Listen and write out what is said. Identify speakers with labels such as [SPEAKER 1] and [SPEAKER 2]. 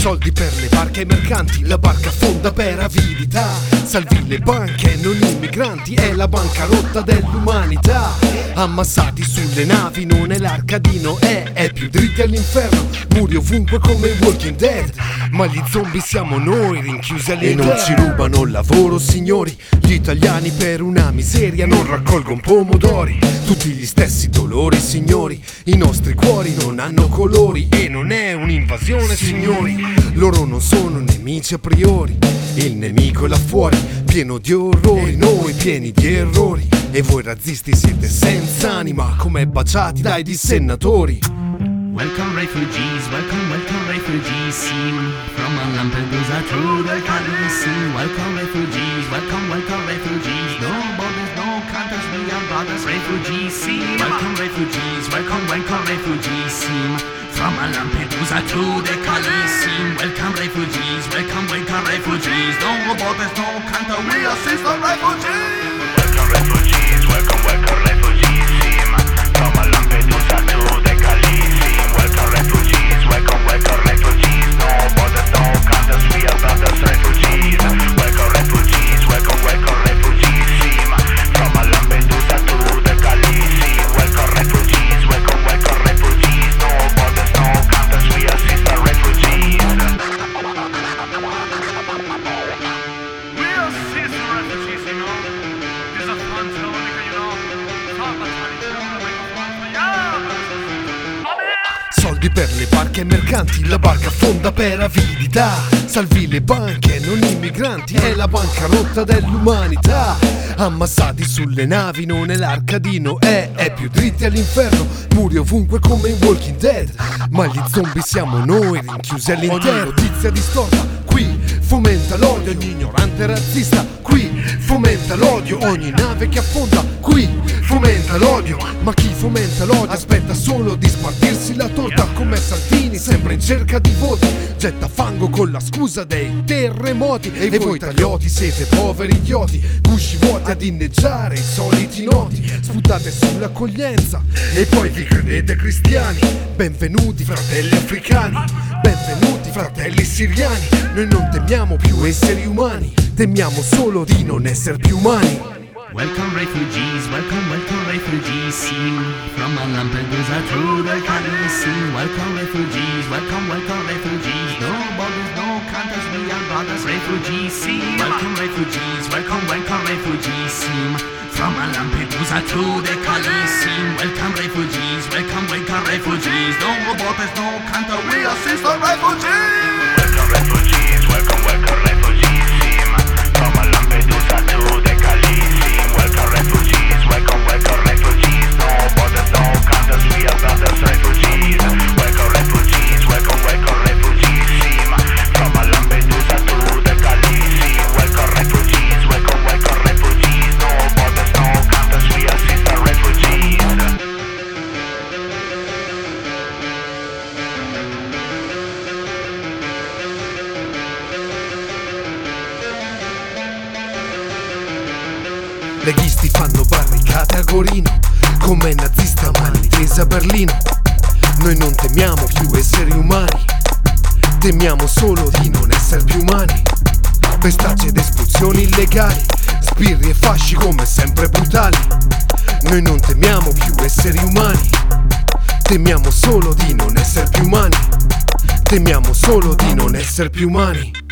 [SPEAKER 1] Soldi per le barche ai mercanti, la barca affonda per avidità. Salvi le banche, non i migranti, è la bancarotta dell'umanità. Ammassati sulle navi, non è l'Arcadino, è più dritti all'inferno, muri ovunque come Walking Dead. Ma gli zombie siamo noi, rinchiusi all'interno. E non ci rubano il lavoro, signori, gli italiani per una miseria non raccolgono pomodori. Tutti gli stessi dolori, signori, i nostri cuori non hanno colori. E non è un'invasione, signori, loro non sono nemici a priori. Il nemico è là fuori, pieno di orrori, noi pieni di errori. E voi razzisti siete senza anima, come baciati dai dissennatori.
[SPEAKER 2] Welcome refugees, welcome refugees, from Lampedusa to the Calisi. Welcome refugees, welcome refugees, no borders, no countries, we are brothers. Refugees, welcome refugees, welcome refugees, from Lampedusa to the Calisi. Welcome refugees, welcome refugees, no borders, no countries, we are sister refugees.
[SPEAKER 3] Welcome refugees, welcome refugees, from Lampedusa to the Calisi. Welcome refugees, welcome refugees, no borders, no countries, we are brothers. Refugees, welcome refugees, welcome refugees, from Lampedusa to the Calisi. Welcome refugees, welcome refugees, no borders, no countries, we are sister refugees.
[SPEAKER 4] We are sister refugees, you know. There's a fun tonic, you know.
[SPEAKER 1] Soldi per le barche ai mercanti, la barca affonda per avidità. Salvi le banche, non i migranti, è la bancarotta dell'umanità. Ammassati sulle navi, non è l'Arcadino, è più dritti all'inferno, muri ovunque come in Walking Dead. Ma gli zombie siamo noi, rinchiusi all'interno. Ogni notizia distorta, qui fomenta l'odio. Ogni ignorante razzista, qui fomenta l'odio. Ogni nave che affonda, qui fomenta l'odio. Ma chi fomenta l'odio aspetta solo di spartirsi la torta. Come Salvini, sempre in cerca di voti, getta fango con la scusa dei terremoti. E voi taglioti siete poveri idioti, gusci vuoti ad inneggiare i soliti noti. Sputate sull'accoglienza e poi vi credete cristiani. Benvenuti fratelli africani, benvenuti fratelli siriani. Noi non temiamo più esseri umani, temiamo solo di non essere più umani.
[SPEAKER 2] Welcome refugees, welcome refugees, from Lampedusa to the Calisi. Welcome refugees, welcome refugees, no borders, no countries, we are brothers. Refugees, welcome refugees, welcome refugees, from Lampedusa to the Calisi. Welcome refugees, welcome refugees, no borders, no countries, we are sister refugees.
[SPEAKER 3] Welcome refugees, welcome refugees, from Lampedusa to the Calisi. Welcome refugees, welcome refugees, no borders, no countries, we are brothers. Refugees, welcome refugees, welcome refugees, from Lampedusa to the Calisi. Welcome refugees, welcome refugees, no borders, no countries, we are sister refugees.
[SPEAKER 1] Leghisti fanno barricate a Gorino, come nazista maltese a Berlino. Noi non temiamo più esseri umani, temiamo solo di non essere più umani. Pestaggi ed espulsioni illegali, sbirri e fasci come sempre brutali. Noi non temiamo più esseri umani, temiamo solo di non essere più umani, temiamo solo di non essere più umani.